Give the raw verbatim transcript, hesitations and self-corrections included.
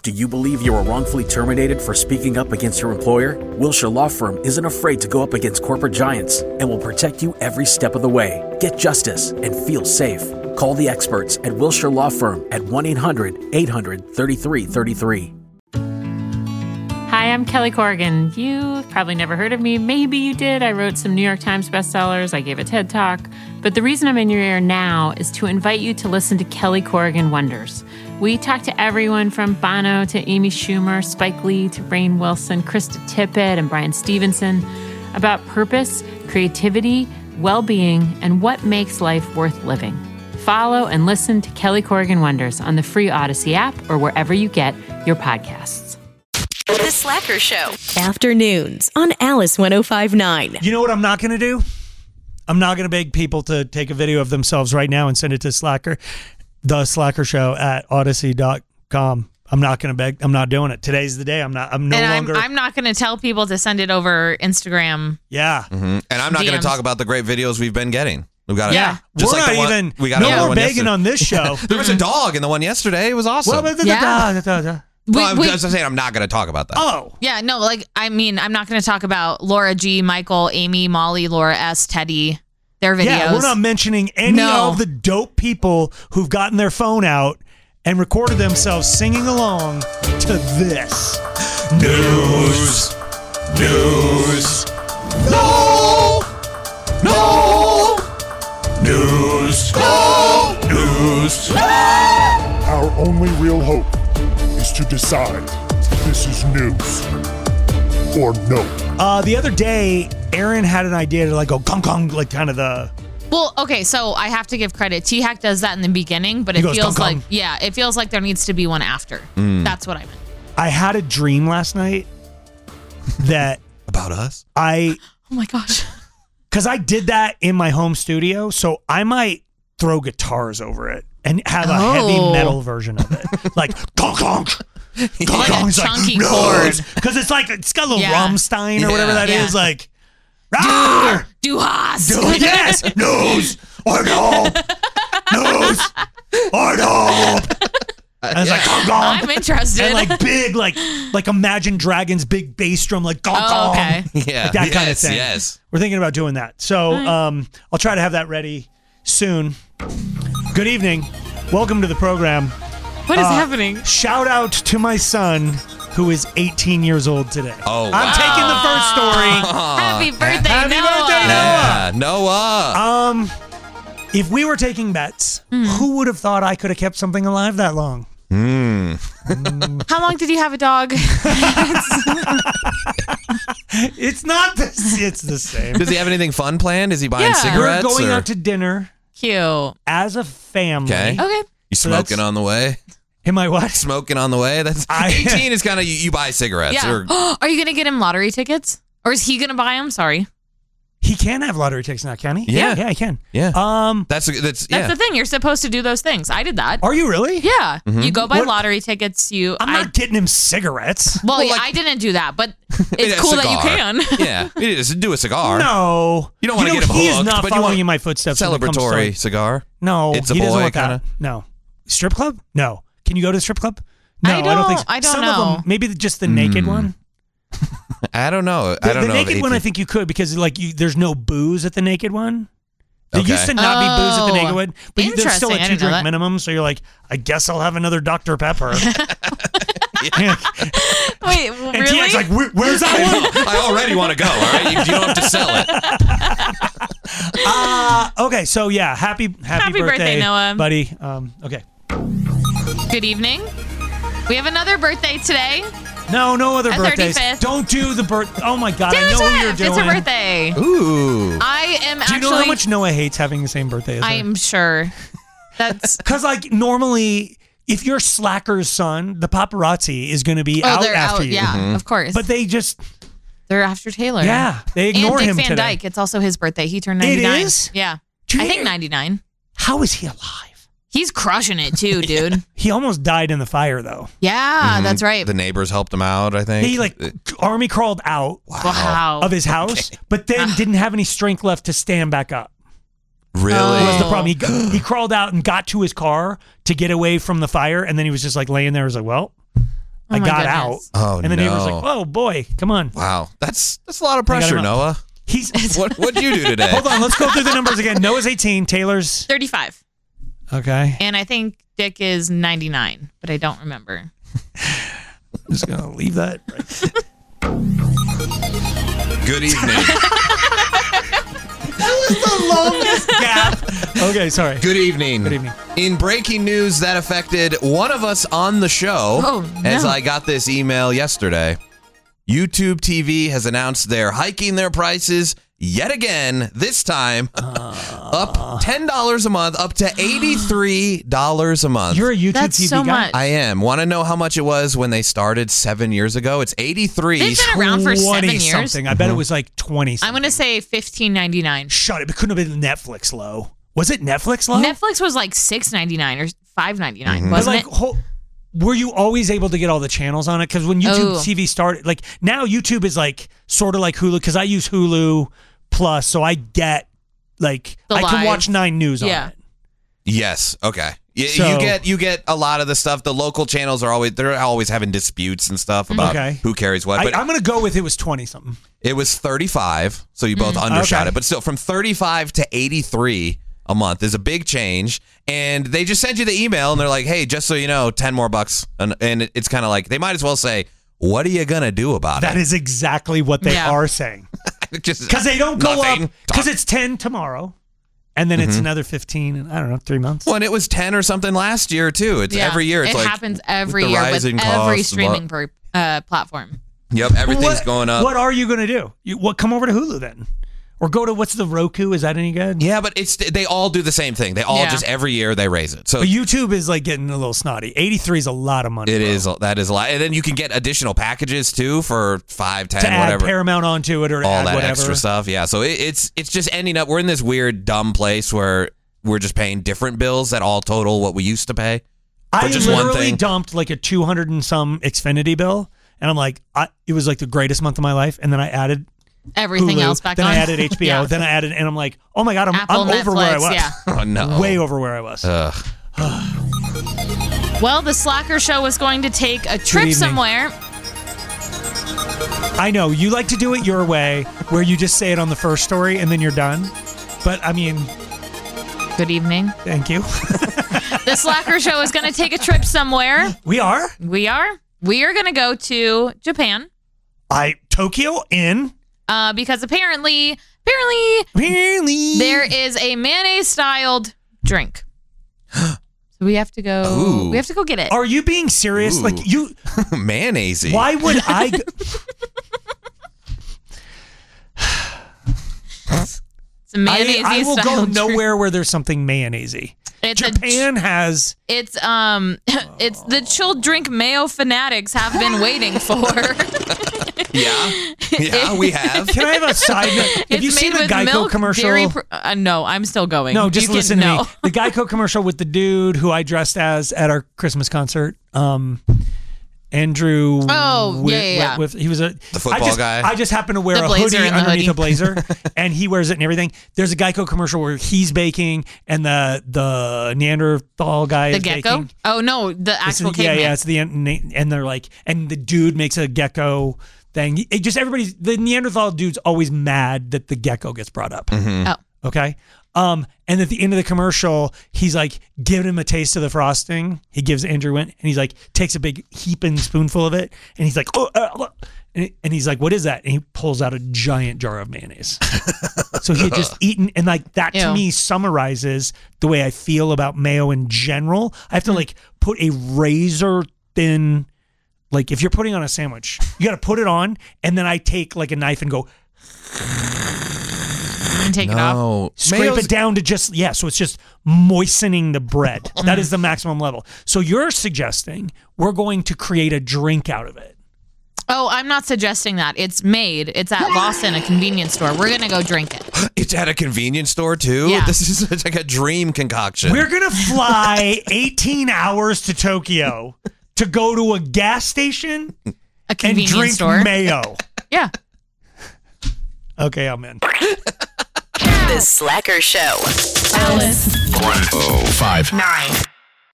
Do you believe you were wrongfully terminated for speaking up against your employer? Wilshire Law Firm isn't afraid to go up against corporate giants and will protect you every step of the way. Get justice and feel safe. Call the experts at Wilshire Law Firm at one eight hundred eight hundred thirty-three thirty-three. Hi, I'm Kelly Corrigan. You've probably never heard of me. Maybe you did. I wrote some New York Times bestsellers. I gave a TED Talk. But the reason I'm in your ear now is to invite you to listen to Kelly Corrigan Wonders. We talk to everyone from Bono to Amy Schumer, Spike Lee to Rainn Wilson, Krista Tippett, and Brian Stevenson about purpose, creativity, well-being, and what makes life worth living. Follow and listen to Kelly Corrigan Wonders on the free Odyssey app or wherever you get your podcasts. The Slacker Show. Afternoons on Alice one oh five point nine. You know what I'm not going to do? I'm not going to beg people to take a video of themselves right now and send it to Slacker, the Slacker Show at odyssey dot com. I'm not going to beg. I'm not doing it. Today's the day. I'm not. I'm no and longer. I'm, I'm not going to tell people to send it over Instagram. Yeah. Mm-hmm. And I'm not going to talk about the great videos we've been getting. We've got yeah. A, just We're like not the one, even. we got no more one begging yesterday. on this show. There was a dog in the one yesterday. It was awesome. Well, but the, Yeah. the, the, the, We, well, I'm we, just saying I'm not going to talk about that. oh. yeah, no, like, I mean, I'm not going to talk about Laura G, Michael, Amy, Molly, Laura S, Teddy, their videos. Yeah, we're not mentioning any No. of the dope people who've gotten their phone out and recorded themselves singing along to this. News. News. No. No. News. No. News. Our only real hope is to decide if this is news or no. Uh, the other day, Aaron had an idea to like go gong gong, like kind of the. Well, okay, so I have to give credit. T-Hack does that in the beginning, but it He goes, feels "Gong, like, gong." yeah, it feels like there needs to be one after. Mm. That's what I meant. I had a dream last night that About us? I, Oh my gosh. because I did that in my home studio, so I might throw guitars over it and have a Oh. heavy metal version of it, like gong gong. Gong Like a gong. It's chunky like, chord. because it's like it's got a little Yeah. Rammstein or whatever Yeah. that Yeah. is, like. "Rawr!" Du hast. Do- yes, news or no, news or no. And it's like gong gong. I'm interested. And like big, like like Imagine Dragons, big bass drum, like gong Oh, gong. okay. Yeah. Like that yes, kind of thing. Yes. We're thinking about doing that. So um, I'll try to have that ready soon. Good evening. Welcome to the program. What is Uh, happening? Shout out to my son, who is eighteen years old today. Oh, I'm wow. taking the first story. Happy birthday, Happy Noah. birthday, Noah. Yeah. Noah. Um, if we were taking bets, who would have thought I could have kept something alive that long? Mm. How long did you have a dog? It's not this. It's the same. Does he have anything fun planned? Is he buying Yeah. cigarettes? We're going or? out to dinner Cute. as a family. Okay. Okay. You So smoking that's- on the way? Am I what? Smoking on the way? That's I- eighteen is kind of you, you buy cigarettes. Yeah. Or, Are you going to get him lottery tickets? Or is he going to buy them? Sorry. He can have lottery tickets now, can he? Yeah. yeah, he can. yeah. Um, that's that's That's yeah. the thing. You're supposed to do those things. I did that. are you really? Yeah. You go buy What- lottery tickets. You. I'm I, not getting him cigarettes. well, Well, like- I didn't do that, but Yeah, it's cool that you cigar. can. Yeah. It is. Do a cigar. No, You don't wanna know, get him He is hooked, not but you following want in my footsteps. when it comes to, Celebratory like- cigar. No, It's a he doesn't boy want that. kinda- No, strip club? No. Can you go to the strip club? No, I I don't, think. don't- So. I don't Some know. of them, maybe just the naked one. I don't know. The, I don't the know. naked the one, I eighteen think you could because like you, there's no booze at the naked one. There Okay. used to not be booze at the Oh, naked one, but you- there's still a interesting. I two didn't know drink that. minimum. So you're like, I guess I'll have another Doctor Pepper. Wait, And really? Tia's like, Where, where's that one? I already want to go. All right, you, you don't have to sell it. Uh, okay, so yeah, happy happy, Happy birthday, Noah. buddy. Um, okay, Good evening. We have another birthday today. no, no other A birthdays. thirty-fifth. Don't do the birth. Oh my God, Do I know who you're it. doing. It's her birthday. Ooh. I am Do you actually. know how much Noah hates having the same birthday as her? I'm sure. That's. Because like normally, if you're Slacker's son, the paparazzi is going to be Oh, out they're after out. you. Yeah, of course. But they just they're after Taylor. yeah, they ignore and Dick him Van today. Dyke. It's also his birthday. He turned It ninety-nine. is? Yeah. Do you I think hear- ninety-nine. How is he alive? He's crushing it too, dude. He almost died in the fire though. Yeah, that's right. The neighbors helped him out, I think. He like army crawled out wow. of his house, but then didn't have any strength left to stand back up. Really? That was the Oh. problem. He got, he crawled out and got to his car to get away from the fire, and then he was just like laying there. He was like, "Well, Oh I my got goodness. out. Oh, And the neighbor was no. like, oh, boy, come on. Wow, that's that's a lot of I got pressure, him up. Noah. He's. What what'd you do today? Hold on, let's go through the numbers again. Noah's eighteen, Taylor's. thirty-five. Okay. And I think Dick is ninety-nine, but I don't remember. I'm just going to leave that right. Good evening. That was the longest gap. Okay, sorry. Good evening. Good evening. In breaking news that affected one of us on the show, Oh, no. as I got this email yesterday, YouTube T V has announced they're hiking their prices yet again, this time Uh, up ten dollars a month, up to eighty-three dollars a month. You're a YouTube That's T V so guy? much. I am. Want to know how much it was when they started seven years ago? It's eighty-three. They've been around for seven twenty years. something. I bet it was like twenty I'm something. going to say fifteen ninety-nine. Shut it. It couldn't have been Netflix low. Was it Netflix low? Netflix was like six ninety-nine or five ninety-nine, But wasn't like, it? whole, were you always able to get all the channels on it? Because when YouTube Oh. T V started, like now YouTube is like sort of like Hulu because I use Hulu Plus, so I get like The I can live. watch Nine News Yeah. on it. Yes. Okay. Y- So- you get you get a lot of the stuff. The local channels are always they're always having disputes and stuff about Okay. who carries what. But I, I'm gonna go with it was twenty something. it was thirty-five, so you both undershot Okay. it. But still, from thirty-five to eighty-three a month is a big change. And they just send you the email, and they're like, "Hey, just so you know, ten more bucks." And, and it- it's kind of like they might as well say, "What are you gonna do about That it?" is exactly what they Yeah. are saying. Just Because they don't go nothing. up. Because it's ten tomorrow, and then it's Mm-hmm. another fifteen. In, I don't know, three months. Well, and it was ten or something last year too. It's Yeah. every year. It's it like happens every with the year with rising every costs, blah- streaming per, uh, platform. Yep, everything's what, going up. What are you gonna do? You, what? Come over to Hulu then, or go to what's the Roku? Is that any good? Yeah, but it's they all do the same thing. They all Yeah. just every year they raise it. So But YouTube is like getting a little snotty. eighty-three is a lot of money. it bro. is that is a lot, and then you can get additional packages too for five, ten, to add whatever, Paramount onto it or to all add that whatever. extra stuff. Yeah, so it, it's it's just ending up. We're in this weird dumb place where we're just paying different bills that all total what we used to pay. I for just one literally thing. dumped like a two hundred and some Xfinity bill, and I'm like, I, it was like the greatest month of my life. And then I added Everything Hulu, else back then on. I added H B O, Yeah. then I added, and I'm like, oh my god, I'm, Apple, I'm over where I Netflix, was. yeah. Oh no, Way over where I was. Ugh. Well, the Slacker Show is going to take a trip evening. somewhere. I know you like to do it your way, where you just say it on the first story and then you're done. But I mean, Good evening. thank you. The Slacker Show is going to take a trip somewhere. We are. We are. We are going to go to Japan I Tokyo in. uh, because apparently, apparently, Apparently. there is a mayonnaise-styled drink. So we have to go. Ooh. We have to go get it. Are you being serious? Ooh. Like you? mayonnaise. Why would I? Go- It's a mayonnaise I, I will go drink. nowhere where there's something mayonnaise. It's a Japan has. It's um, it's the chilled drink mayo fanatics have been waiting for. Yeah, yeah, we have. Can I have a side note? Have It's you seen the made with Geico milk, commercial? dairy pr- uh, no, I'm still going. No, You just can- listen to no. me. The Geico commercial with the dude who I dressed as at our Christmas concert. Um, Andrew. Oh, Wi- yeah, yeah, yeah. With, he was a The football I just, guy? I just happened to wear The a blazer hoodie and the underneath hoodie. a blazer, and he wears it and everything. There's a Geico commercial where he's baking and the the Neanderthal guy The is gecko? baking. Oh no, the It's actual the- yeah, caveman. yeah, it's the and they're like, and the dude makes a gecko thing. It just everybody's the Neanderthal dude's always mad that the gecko gets brought up. Oh. Okay. Um, and at the end of the commercial, he's like giving him a taste of the frosting. He gives Andrew one, and he's like takes a big heaping spoonful of it, and he's like, oh, uh, uh," and, and he's like, what is that? And he pulls out a giant jar of mayonnaise. So he had just eaten, and like that to Ew. me summarizes the way I feel about mayo in general. I have to like put a razor thin, like if you're putting on a sandwich, you got to put it on, and then I take like a knife and go And take it off. No, scrape Mayo's- it down to just yeah so it's just moistening the bread. That is the maximum level. So you're suggesting we're going to create a drink out of it. Oh, I'm not suggesting that. It's made. It's at Lawson, a convenience store. We're gonna go drink it. It's at a convenience store too. Yeah. This is it's like a dream concoction. We're gonna fly eighteen hours to Tokyo to go to a gas station A and convenience drink store. mayo. Yeah. Okay, I'm in. The Slacker Show. Alice. one oh five Nine.